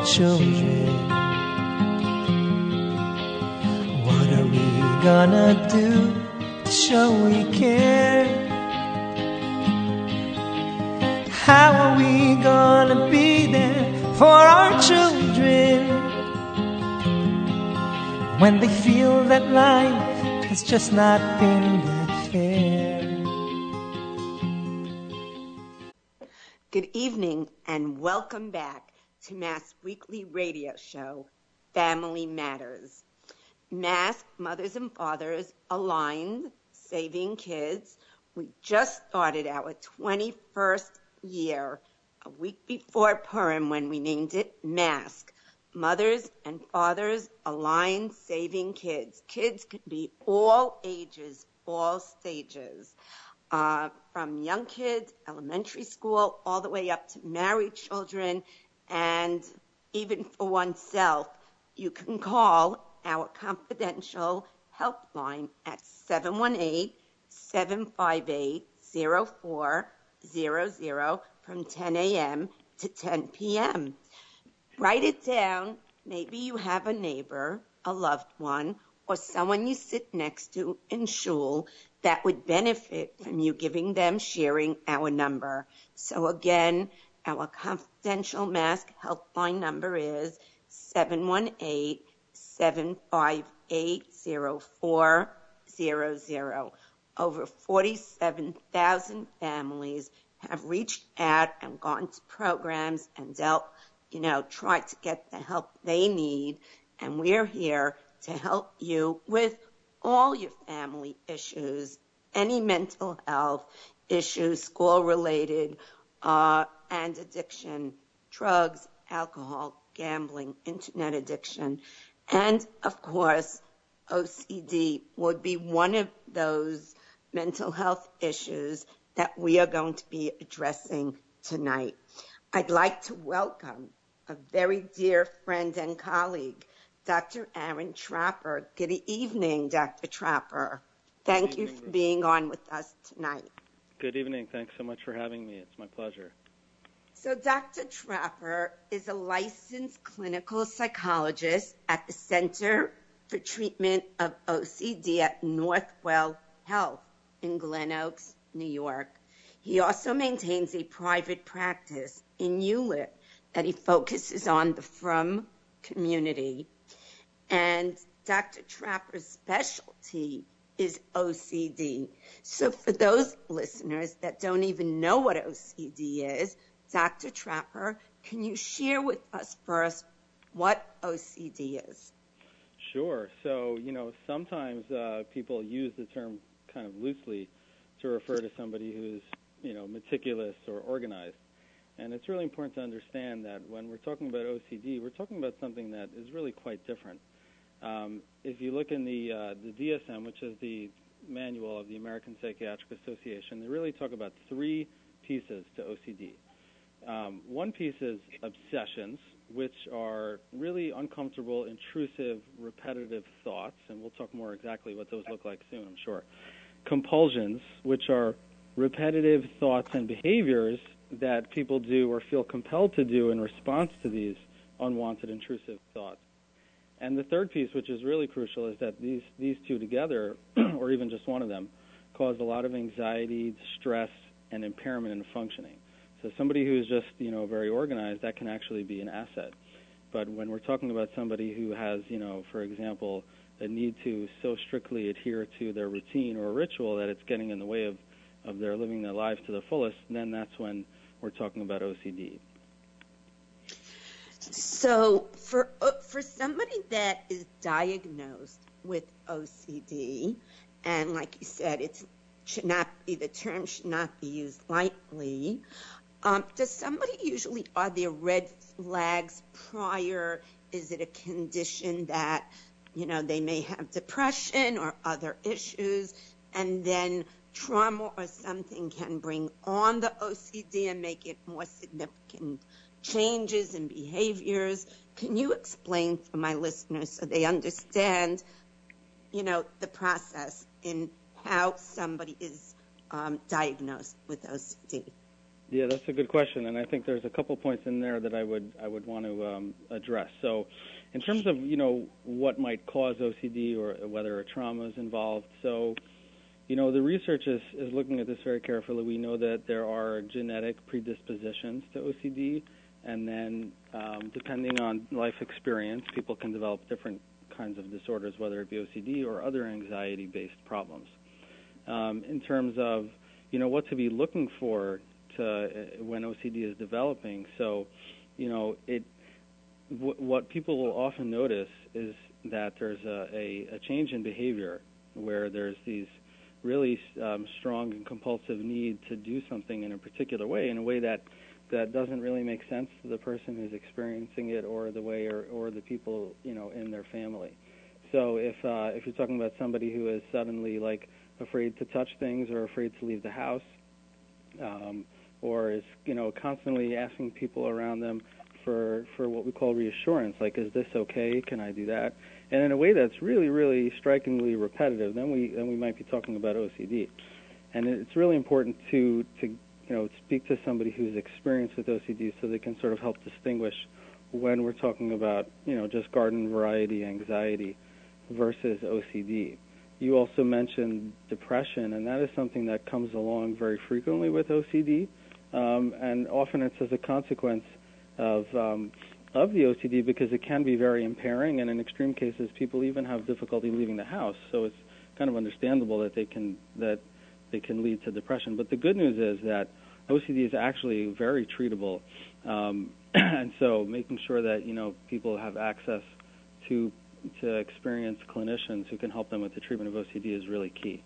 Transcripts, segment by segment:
children. What are we gonna do to show we care? How are we gonna be there for our children when they feel that life has just not been that fair? Good evening and welcome back to Mass Weekly Radio Show, Family Matters. Mass Mothers and Fathers Aligned, Saving Kids. We just started our 21st year, a week before Purim when we named it MASK, Mothers and Fathers Aligned, Saving Kids. Kids can be all ages, all stages. From young kids, elementary school, all the way up to married children, and even for oneself, you can call our confidential helpline at 718-758-0400 from 10 a.m. to 10 p.m. Write it down. Maybe you have a neighbor, a loved one, or someone you sit next to in shul that would benefit from you giving them, sharing our number. So again, our confidential mask helpline number is 718-758-0400. Over 47,000 families have reached out and gone to programs and tried to get the help they need. And we're here to help you with all your family issues, any mental health issues, school-related, and addiction, drugs, alcohol, gambling, internet addiction. And, of course, OCD would be one of those mental health issues that we are going to be addressing tonight. I'd like to welcome a very dear friend and colleague, Dr. Aaron Trapper. Good evening, Dr. Trapper. Thank you for being on with us tonight. Good evening. Thanks so much for having me. It's my pleasure. So Dr. Trapper is a licensed clinical psychologist at the Center for Treatment of OCD at Northwell Health in Glen Oaks, New York. He also maintains a private practice in ULIT that he focuses on the frum community. And Dr. Trapper's specialty is OCD. So for those listeners that don't even know what OCD is, Dr. Trapper, can you share with us first what OCD is? Sure. So, sometimes people use the term kind of loosely to refer to somebody who's, meticulous or organized. And it's really important to understand that when we're talking about OCD, we're talking about something that is really quite different. If you look in the DSM, which is the manual of the American Psychiatric Association, they really talk about three pieces to OCD. One piece is obsessions, which are really uncomfortable, intrusive, repetitive thoughts, and we'll talk more exactly what those look like soon, I'm sure. Compulsions, which are repetitive thoughts and behaviors that people do or feel compelled to do in response to these unwanted, intrusive thoughts. And the third piece, which is really crucial, is that these two together, or even just one of them, cause a lot of anxiety, stress, and impairment in functioning. So somebody who is just, very organized, that can actually be an asset. But when we're talking about somebody who has, for example, a need to so strictly adhere to their routine or ritual that it's getting in the way of their living their lives to the fullest, then that's when we're talking about OCD. So for somebody that is diagnosed with OCD, and like you said, the term should not be used lightly. Does somebody usually, are there red flags prior? Is it a condition that, they may have depression or other issues, and then trauma or something can bring on the OCD and make it more significant changes in behaviors? Can you explain for my listeners so they understand, the process in how somebody is diagnosed with OCD? Yeah, that's a good question, and I think there's a couple points in there that I would want to address. So, in terms of what might cause OCD or whether a trauma is involved, so the research is looking at this very carefully. We know that there are genetic predispositions to OCD, and then depending on life experience, people can develop different kinds of disorders, whether it be OCD or other anxiety-based problems. In terms of what to be looking for when OCD is developing. So, what people will often notice is that there's a change in behavior where there's these really strong and compulsive need to do something in a particular way, in a way that doesn't really make sense to the person who's experiencing it or the way or the people in their family. So if you're talking about somebody who is suddenly afraid to touch things or afraid to leave the house, or is constantly asking people around them for what we call reassurance, like, is this okay? Can I do that? And in a way that's really, really strikingly repetitive, then we might be talking about OCD. And it's really important to speak to somebody who's experienced with OCD so they can sort of help distinguish when we're talking about just garden variety anxiety versus OCD. You also mentioned depression, and that is something that comes along very frequently with OCD, and often it's as a consequence of the OCD because it can be very impairing, and in extreme cases, people even have difficulty leaving the house. So it's kind of understandable that they can lead to depression. But the good news is that OCD is actually very treatable, and so making sure that people have access to experienced clinicians who can help them with the treatment of OCD is really key.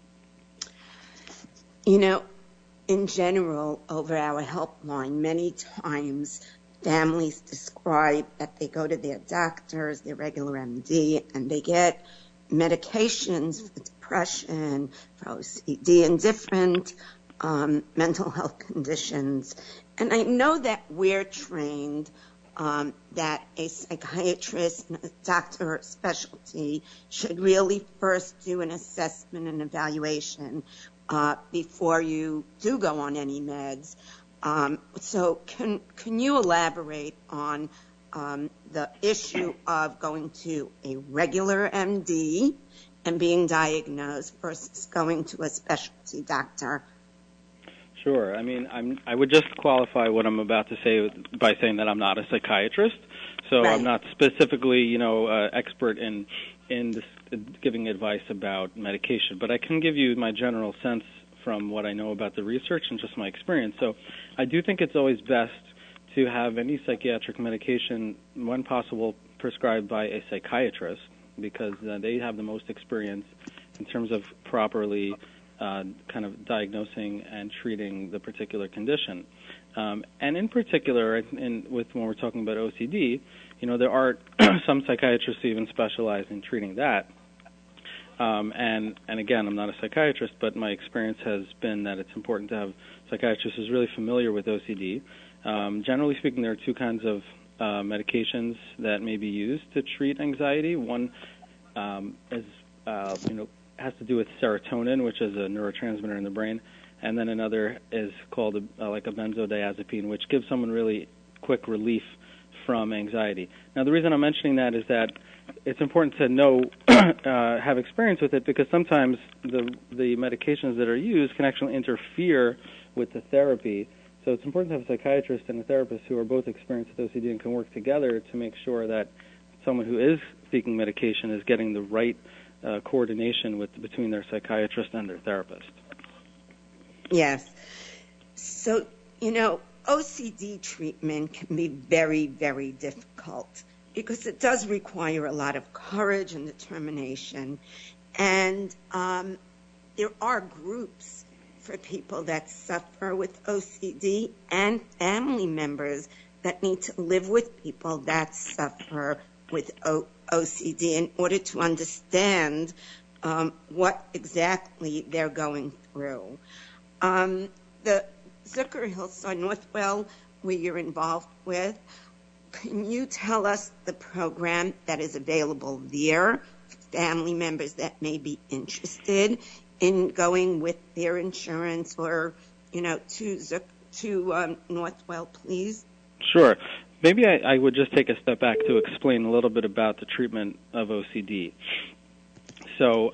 In general, over our helpline, many times families describe that they go to their doctors, their regular MD, and they get medications for depression, for OCD, and different mental health conditions. And I know that we're trained that a psychiatrist and a doctor of specialty should really first do an assessment and evaluation before you do go on any meds. So can you elaborate on the issue of going to a regular MD and being diagnosed versus going to a specialty doctor? Sure. I mean, I would just qualify what I'm about to say by saying that I'm not a psychiatrist, so right. I'm not specifically, expert in this, giving advice about medication, but I can give you my general sense from what I know about the research and just my experience. So I do think it's always best to have any psychiatric medication, when possible, prescribed by a psychiatrist because they have the most experience in terms of properly kind of diagnosing and treating the particular condition. And in particular, when we're talking about OCD, there are some psychiatrists who even specialize in treating that. And again, I'm not a psychiatrist, but my experience has been that it's important to have psychiatrists who's really familiar with OCD. Generally speaking, there are two kinds of medications that may be used to treat anxiety. One is, has to do with serotonin, which is a neurotransmitter in the brain, and then another is called like a benzodiazepine, which gives someone really quick relief from anxiety. Now, the reason I'm mentioning that is that it's important to know, have experience with it, because sometimes the medications that are used can actually interfere with the therapy. So it's important to have a psychiatrist and a therapist who are both experienced with OCD and can work together to make sure that someone who is seeking medication is getting the right coordination between their psychiatrist and their therapist. Yes. So, OCD treatment can be very, very difficult because it does require a lot of courage and determination. And there are groups for people that suffer with OCD and family members that need to live with people that suffer with OCD in order to understand what exactly they're going through. The Zucker Hillside Northwell, where you're involved with, can you tell us the program that is available there for family members that may be interested in going with their insurance or, to to Northwell, please? Sure. Maybe I would just take a step back to explain a little bit about the treatment of OCD. So,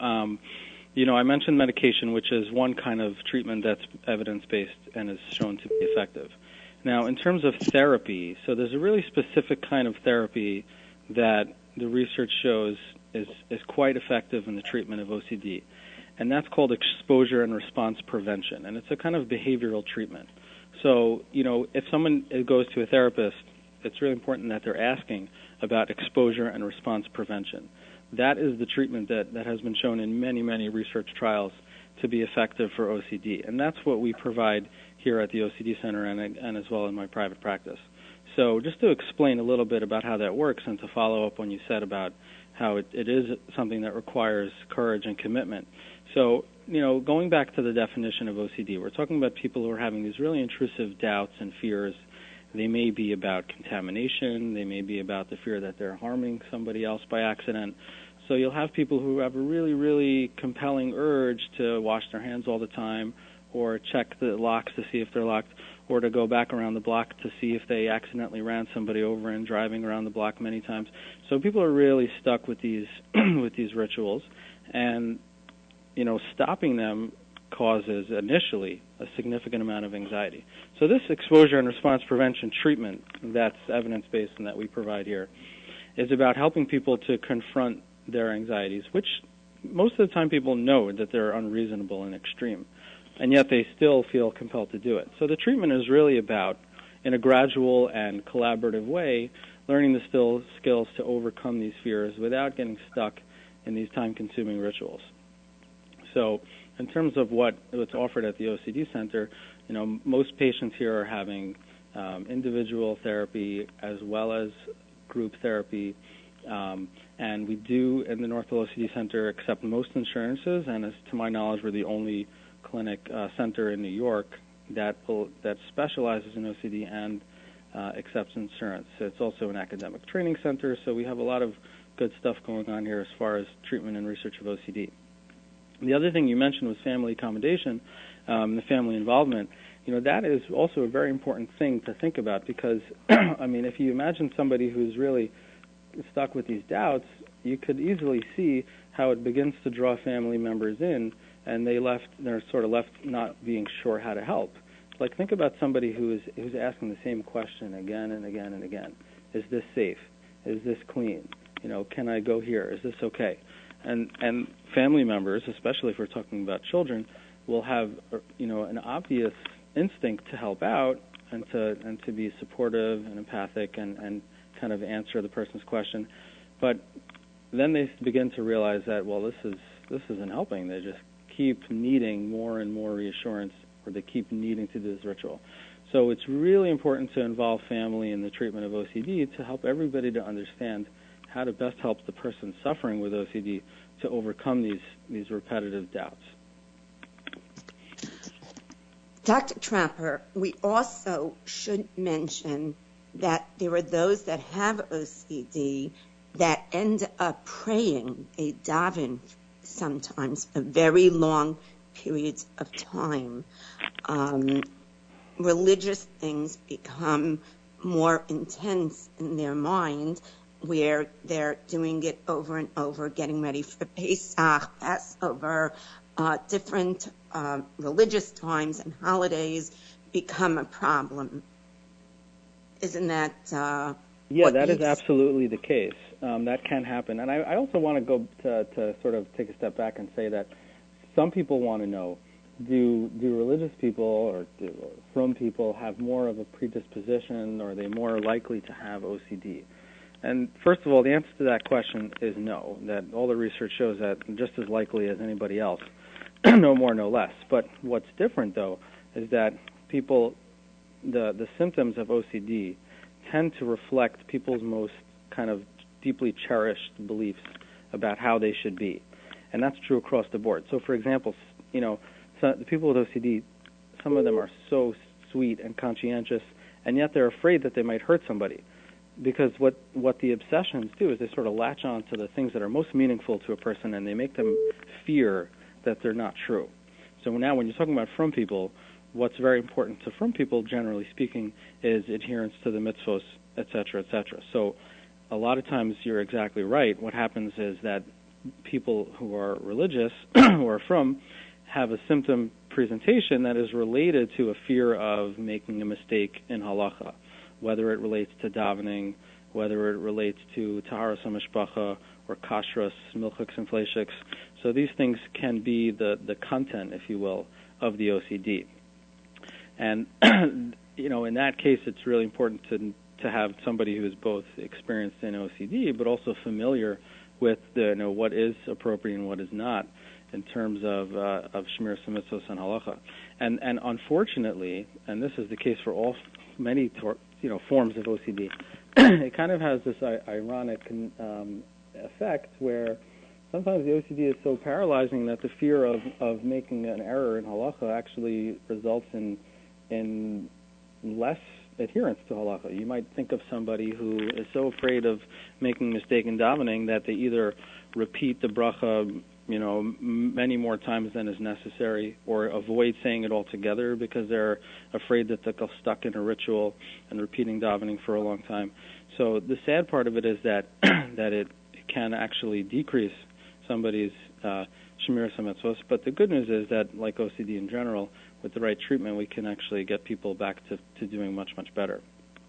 I mentioned medication, which is one kind of treatment that's evidence-based and is shown to be effective. Now, in terms of therapy, so there's a really specific kind of therapy that the research shows is quite effective in the treatment of OCD, and that's called exposure and response prevention, and it's a kind of behavioral treatment. So, if someone goes to a therapist, it's really important that they're asking about exposure and response prevention. That is the treatment that has been shown in many, many research trials to be effective for OCD, and that's what we provide here at the OCD Center and as well in my private practice. So just to explain a little bit about how that works and to follow up when you said about how it is something that requires courage and commitment. So, going back to the definition of OCD, we're talking about people who are having these really intrusive doubts and fears. They may be about contamination. They may be about the fear that they're harming somebody else by accident. So you'll have people who have a really, really compelling urge to wash their hands all the time or check the locks to see if they're locked or to go back around the block to see if they accidentally ran somebody over and driving around the block many times. So people are really stuck with these with these rituals, and stopping them causes initially a significant amount of anxiety. So this exposure and response prevention treatment that's evidence-based and that we provide here is about helping people to confront their anxieties, which most of the time people know that they're unreasonable and extreme, and yet they still feel compelled to do it. So the treatment is really about, in a gradual and collaborative way, learning the skills to overcome these fears without getting stuck in these time-consuming rituals. So in terms of what's offered at the OCD Center, most patients here are having individual therapy as well as group therapy, and we do in the Northwell OCD Center accept most insurances, and as to my knowledge, we're the only clinic center in New York that specializes in OCD and accepts insurance. It's also an academic training center, so we have a lot of good stuff going on here as far as treatment and research of OCD. The other thing you mentioned was family accommodation, the family involvement. That is also a very important thing to think about because, if you imagine somebody who's really stuck with these doubts, you could easily see how it begins to draw family members in, and they're sort of left not being sure how to help. Like, think about somebody who's asking the same question again and again and again. Is this safe? Is this clean? Can I go here? Is this okay? And family members, especially if we're talking about children, will have an obvious instinct to help out and to be supportive and empathic and kind of answer the person's question. But then they begin to realize that, well, this isn't helping. They just keep needing more and more reassurance, or they keep needing to do this ritual. So it's really important to involve family in the treatment of OCD to help everybody to understand how to best help the person suffering with OCD to overcome these repetitive doubts. Dr. Trapper, we also should mention that there are those that have OCD that end up praying, they daven sometimes for very long periods of time. Religious things become more intense in their mind, where they're doing it over and over, getting ready for Pesach, Passover, different religious times and holidays become a problem. Isn't that Yeah, that is absolutely the case. That can happen. And I also want to go to sort of take a step back and say that some people want to know, do religious people or do frum people have more of a predisposition, or are they more likely to have OCD? And first of all, the answer to that question is no, that all the research shows that just as likely as anybody else, no more, no less. But what's different, though, is that people, the symptoms of OCD tend to reflect people's most kind of deeply cherished beliefs about how they should be. And that's true across the board. So, for example, so the people with OCD, some of them are so sweet and conscientious, and yet they're afraid that they might hurt somebody. Because what the obsessions do is they sort of latch on to the things that are most meaningful to a person, and they make them fear that they're not true. So now when you're talking about frum people, what's very important to frum people, generally speaking, is adherence to the mitzvos, et cetera, et cetera. So a lot of times you're exactly right. What happens is that people who are religious who are frum have a symptom presentation that is related to a fear of making a mistake in halacha, whether it relates to davening, whether it relates to taharas hamishpacha or kashrus, milchiks and fleishiks. So these things can be the content, if you will, of the OCD. And in that case, it's really important to have somebody who is both experienced in OCD but also familiar with what is appropriate and what is not in terms of shmiras mitzvos and halacha. And unfortunately, and this is the case for many forms of OCD, it kind of has this ironic effect where sometimes the OCD is so paralyzing that the fear of making an error in halacha actually results in less adherence to halacha. You might think of somebody who is so afraid of making a mistake in davening that they either repeat the bracha many more times than is necessary, or avoid saying it altogether because they're afraid that they'll get stuck in a ritual and repeating davening for a long time. So the sad part of it is that it can actually decrease somebody's shmiras mitzvos. But the good news is that, like OCD in general, with the right treatment, we can actually get people back to doing much, much better.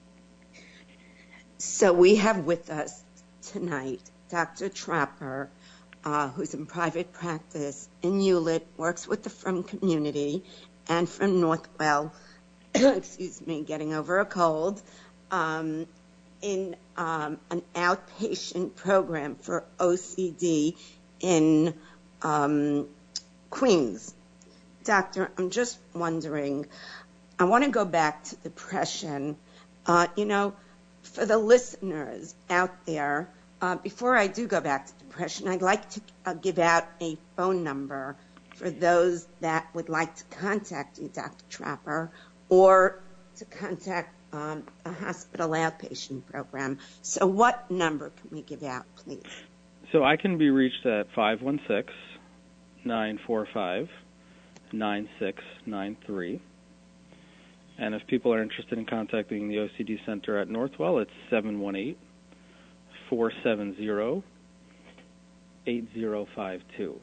So we have with us tonight Dr. Trapper, who's in private practice in Hewlett, works with the frum community, and from Northwell, getting over a cold, in an outpatient program for OCD in Queens. Doctor, I'm just wondering, I want to go back to depression. For the listeners out there, before I do go back to depression, I'd like to give out a phone number for those that would like to contact you, Dr. Trapper, or to contact a hospital outpatient program. So what number can we give out, please? So I can be reached at 516-945-9693. And if people are interested in contacting the OCD Center at Northwell, it's 718-470-8052.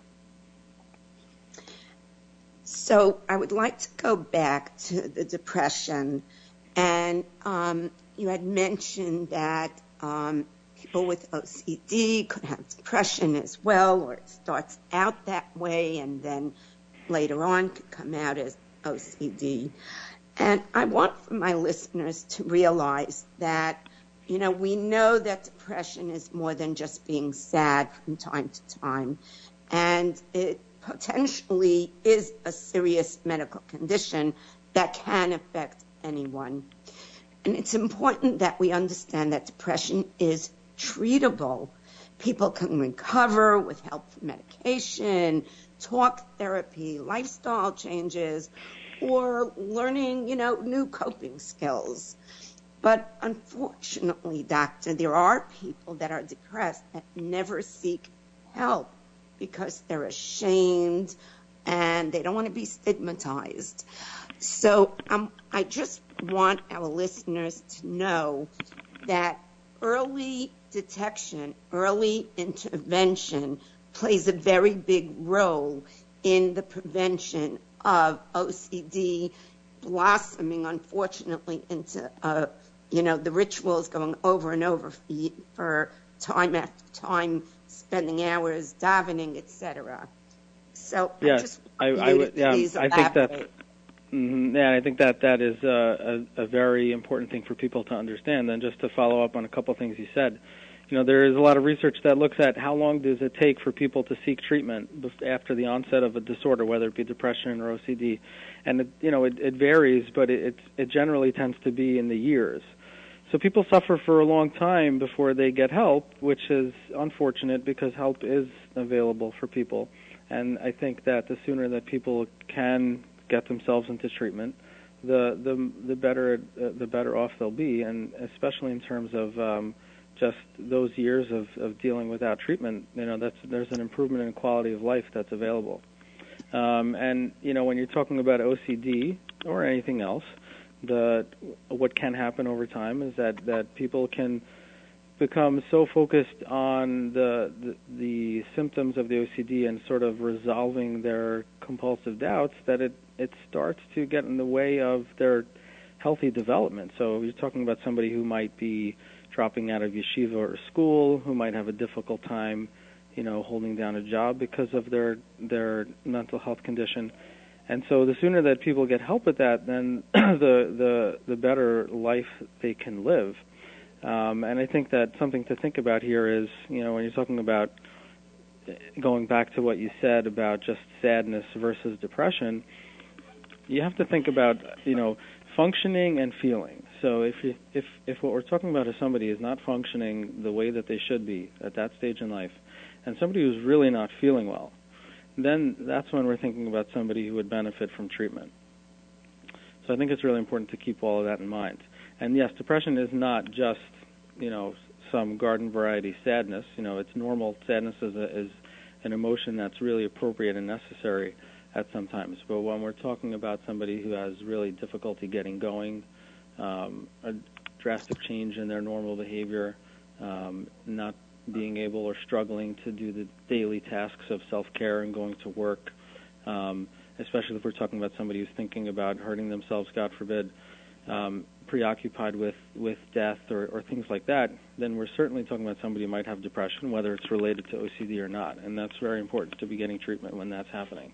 So I would like to go back to the depression. And you had mentioned that people with OCD could have depression as well, or it starts out that way and then later on could come out as OCD. And I want for my listeners to realize that, we know that depression is more than just being sad from time to time. And it potentially is a serious medical condition that can affect anyone. And it's important that we understand that depression is treatable. People can recover with help from medication, talk therapy, lifestyle changes, or learning, new coping skills. But unfortunately, doctor, there are people that are depressed that never seek help because they're ashamed and they don't want to be stigmatized. So I just want our listeners to know that early detection, early intervention plays a very big role in the prevention of OCD blossoming, unfortunately, into, the rituals going over and over for time after time, spending hours, davening, etc. So yes, I think that is a very important thing for people to understand. And just to follow up on a couple of things you said, there is a lot of research that looks at how long does it take for people to seek treatment after the onset of a disorder, whether it be depression or OCD, and it varies, but it generally tends to be in the years. So people suffer for a long time before they get help, which is unfortunate because help is available for people. And I think that the sooner that people can get themselves into treatment, the better off they'll be, and especially in terms of just those years of dealing without treatment, there's an improvement in quality of life that's available. And when you're talking about OCD, or anything else, what can happen over time is that people can become so focused on the symptoms of the OCD and sort of resolving their compulsive doubts that it starts to get in the way of their healthy development. So you're talking about somebody who might be dropping out of yeshiva or school, who might have a difficult time, holding down a job because of their mental health condition. And so the sooner that people get help with that, then the better life they can live. And I think that something to think about here is, when you're talking about going back to what you said about just sadness versus depression, you have to think about, functioning and feeling. So if what we're talking about is somebody is not functioning the way that they should be at that stage in life, and somebody who's really not feeling well, then that's when we're thinking about somebody who would benefit from treatment. So I think it's really important to keep all of that in mind. And yes, depression is not just, some garden variety sadness. It's normal. Sadness is an emotion that's really appropriate and necessary at some times. But when we're talking about somebody who has really difficulty getting going, a drastic change in their normal behavior, not being able or struggling to do the daily tasks of self-care and going to work, especially if we're talking about somebody who's thinking about hurting themselves, God forbid, preoccupied with death or things like that, then we're certainly talking about somebody who might have depression, whether it's related to OCD or not. And that's very important to be getting treatment when that's happening.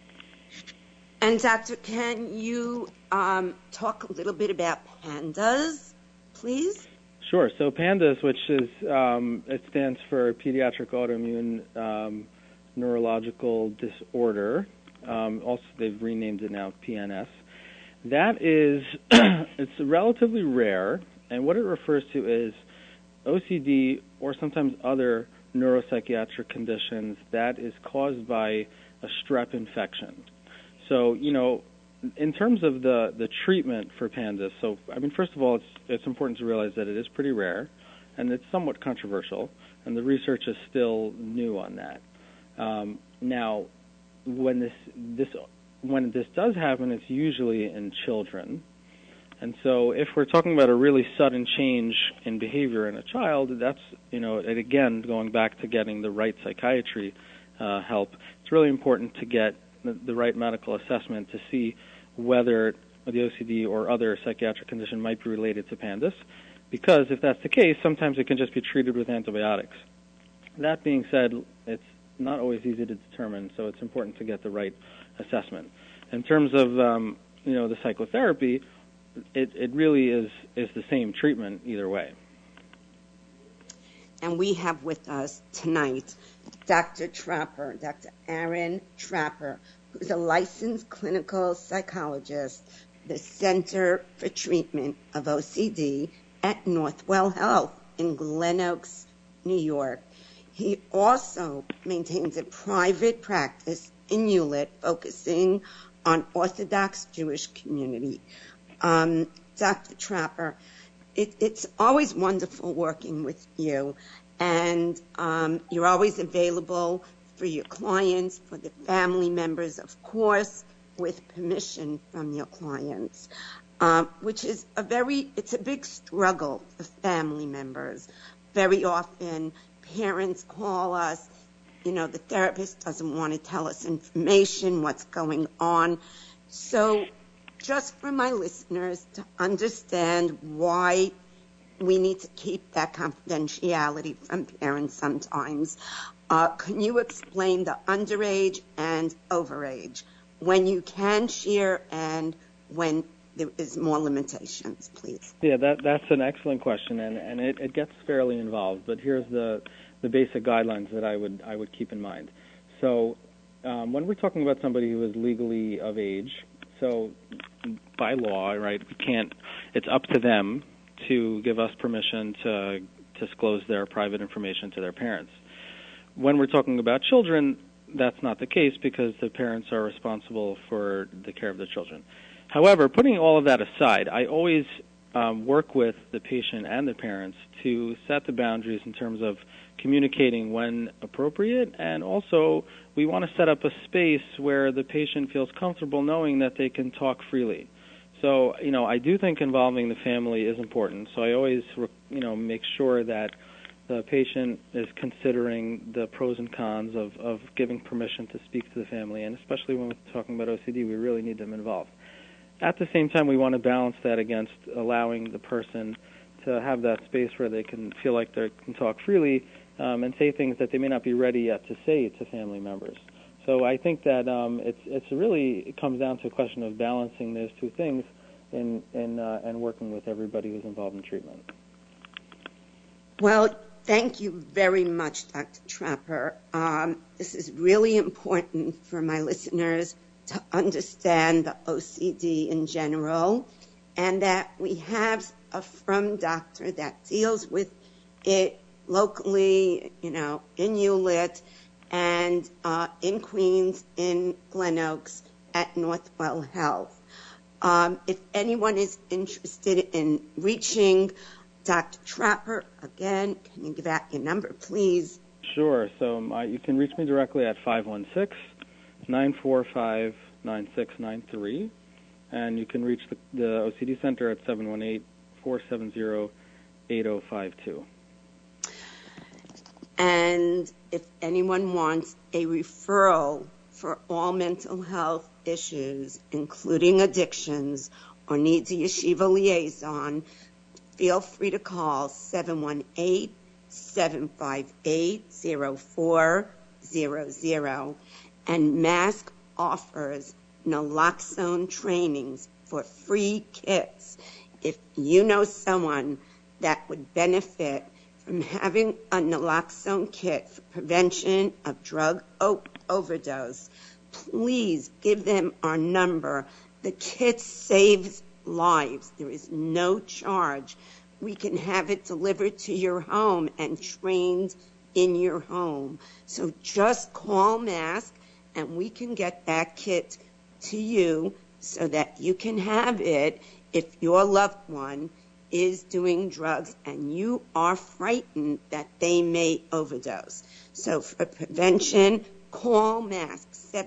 And Doctor, can you talk a little bit about PANDAS, please? Sure. So PANDAS, which is, it stands for Pediatric Autoimmune Neurological Disorder. Also, they've renamed it now PNS. That is, it's relatively rare, and what it refers to is OCD or sometimes other neuropsychiatric conditions that is caused by a strep infection. So, in terms of the treatment for PANDAS, so, first of all, it's important to realize that it is pretty rare, and it's somewhat controversial, and the research is still new on that. Now, when this does happen, it's usually in children. And so if we're talking about a really sudden change in behavior in a child, that's, and again, going back to getting the right psychiatry help, it's really important to get the right medical assessment to see whether the OCD or other psychiatric condition might be related to PANDAS, because if that's the case, sometimes it can just be treated with antibiotics. That being said, it's not always easy to determine, so it's important to get the right assessment. In terms of the psychotherapy, it really is the same treatment either way. And we have with us tonight Dr. Trapper, Dr. Aaron Trapper, who's a licensed clinical psychologist, the Center for Treatment of OCD at Northwell Health in Glen Oaks, New York. He also maintains a private practice in Hewlett focusing on Orthodox Jewish community. Dr. Trapper, it's always wonderful working with you, and you're always available for your clients, for the family members, of course, with permission from your clients, which is it's a big struggle for family members. Very often, parents call us, the therapist doesn't want to tell us information, what's going on. So just for my listeners to understand why we need to keep that confidentiality from parents sometimes, can you explain the underage and overage, when you can share and when there is more limitations, please? Yeah, that's an excellent question, and it gets fairly involved, but here's the basic guidelines that I would keep in mind. So when we're talking about somebody who is legally of age, so by law, right, it's up to them to give us permission to disclose their private information to their parents. When we're talking about children, that's not the case because the parents are responsible for the care of the children. However, putting all of that aside, I always work with the patient and the parents to set the boundaries in terms of communicating when appropriate, and also we want to set up a space where the patient feels comfortable knowing that they can talk freely. So, I do think involving the family is important. So I always, make sure that the patient is considering the pros and cons of giving permission to speak to the family, and especially when we're talking about OCD, we really need them involved. At the same time, we want to balance that against allowing the person to have that space where they can feel like they can talk freely and say things that they may not be ready yet to say to family members. So I think that it comes down to a question of balancing those two things and working with everybody who's involved in treatment. Well, thank you very much, Dr. Trapper. This is really important for my listeners to understand the OCD in general, and that we have a firm doctor that deals with it locally, in ULIT and in Queens, in Glen Oaks at Northwell Health. If anyone is interested in reaching Dr. Trapper, again, can you give out your number, please? Sure. So you can reach me directly at 516-945-9693, and you can reach the OCD Center at 718-470-8052. And if anyone wants a referral for all mental health issues, including addictions, or needs a yeshiva liaison, feel free to call 718-758-0400. And Mask offers naloxone trainings for free kits. If you know someone that would benefit from having a naloxone kit for prevention of drug overdose, please give them our number. The kit saves lives. There is no charge. We can have it delivered to your home and trained in your home. So just call Mask and we can get that kit to you so that you can have it if your loved one is doing drugs and you are frightened that they may overdose. So for prevention, call Mask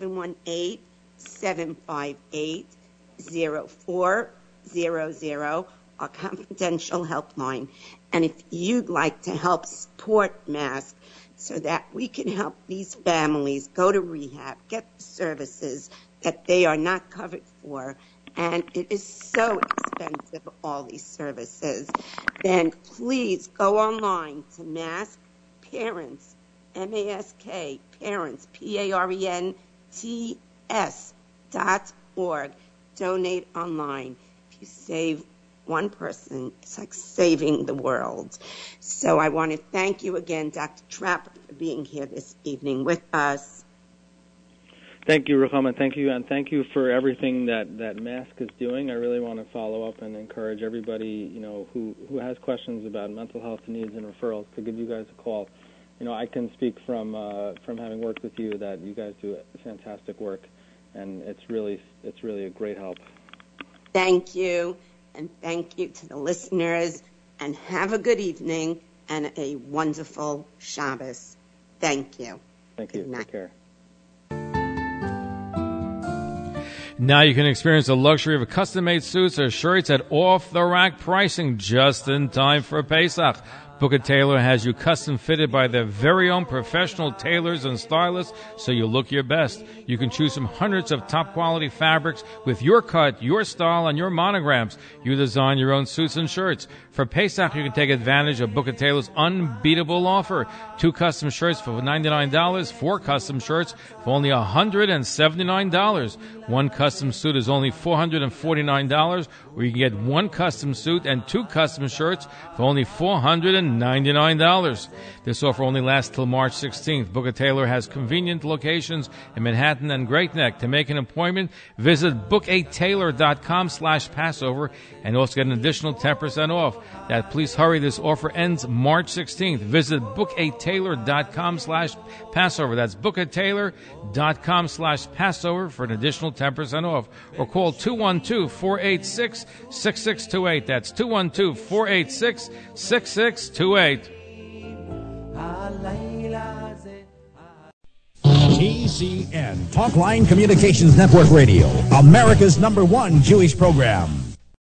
718-758-0400, our confidential helpline. And if you'd like to help support Mask so that we can help these families go to rehab, get the services that they are not covered for, and it is so expensive, all these services, then please go online to Mask Parents, M-A-S-K, Parents, P-A-R-E-N-T-S.org. Donate online. If you save one person, it's like saving the world. So I want to thank you again, Dr. Trapper, for being here this evening with us. Thank you, Ruchama. Thank you, and thank you for everything that Mask is doing. I really want to follow up and encourage everybody, who has questions about mental health needs and referrals to give you guys a call. I can speak from having worked with you that you guys do fantastic work, and it's really a great help. Thank you, and thank you to the listeners, and have a good evening and a wonderful Shabbos. Thank you. Thank you. Take care. Now you can experience the luxury of custom-made suits or shirts at off-the-rack pricing just in time for Pesach. Booker Taylor has you custom fitted by their very own professional tailors and stylists so you look your best. You can choose from hundreds of top quality fabrics with your cut, your style, and your monograms. You design your own suits and shirts. For Pesach, you can take advantage of Booker Taylor's unbeatable offer. 2 custom shirts for $99, 4 custom shirts for only $179. 1 custom suit is only $449, or you can get 1 custom suit and 2 custom shirts for only $499. This offer only lasts till March 16th. Booker Taylor has convenient locations in Manhattan and Great Neck. To make an appointment, visit bookatailor.com/Passover and also get an additional 10% off. Please hurry. This offer ends March 16th. Visit bookatailor.com/Passover. That's bookatailor.com/Passover for an additional 10% off. Or call 212-486-6628. That's 212-486-6628. TCN, Talkline Communications Network Radio, America's #1 Jewish program.